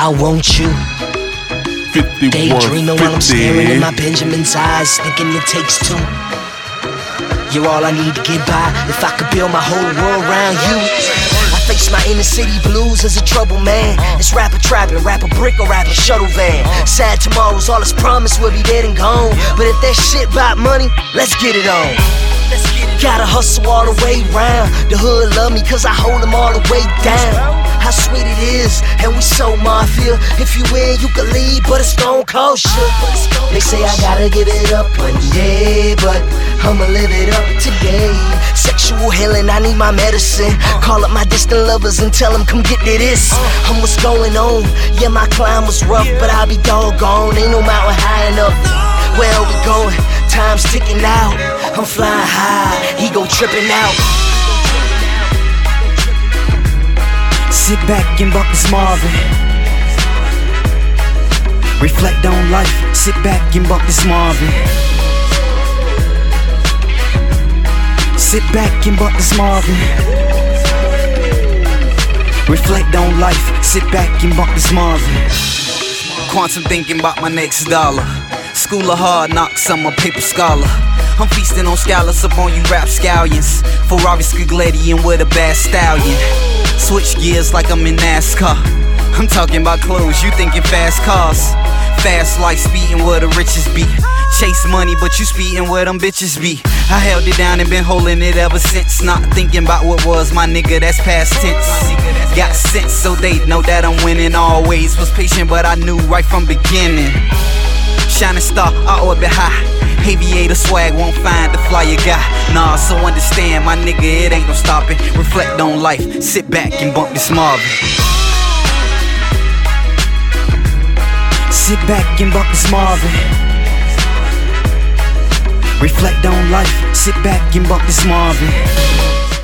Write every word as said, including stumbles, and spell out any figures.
I want you. Daydreaming while I'm staring in my Benjamin's eyes, thinking it takes two. You're all I need to get by. If I could build my whole world around you. I face my inner city blues as a troubled man. It's rapper trapping, rapper brick or rapper shuttle van. Sad tomorrows, all this promise will be dead and gone. But if that shit about money, let's get it on. Gotta hustle all the way round. The hood love me cause I hold them all the way down. How sweet it is, and we so mafia. If you win, you can leave, but it's stone cold shit. They say I gotta give it up one day, but I'ma live it up today. Sexual healing, I need my medicine. Call up my distant lovers and tell them come get to this. I'm what's going on, yeah my climb was rough, but I'll be doggone, ain't no mountain high enough. Where are we going? Time's ticking out. I'm flying high, ego tripping out. Sit back and bump this Marvin. Reflect on life. Sit back and bump this Marvin. Sit back and bump this Marvin. Reflect on life. Sit back and bump this Marvin. Quantum thinking about my next dollar. School of hard knocks, I'm a paper scholar. I'm feasting on scallops up on you rap scallions. Ferrari Scaglietti with a bad stallion. Switch gears like I'm in NASCAR. I'm talking about clothes, you thinking fast cars. Fast life, speeding where the riches be. Chase money, but you speeding where them bitches be. I held it down and been holding it ever since. Not thinking about what was, my nigga, that's past tense. Got sense, so they know that I'm winning always. Was patient, but I knew right from beginning. Shining star, I orbit high. Aviator swag won't find the flyer guy. Nah, so understand, my nigga, it ain't no stopping. Reflect on life, sit back and bump this Marvin. Sit back and bump this Marvin. Reflect on life, sit back and bump this Marvin.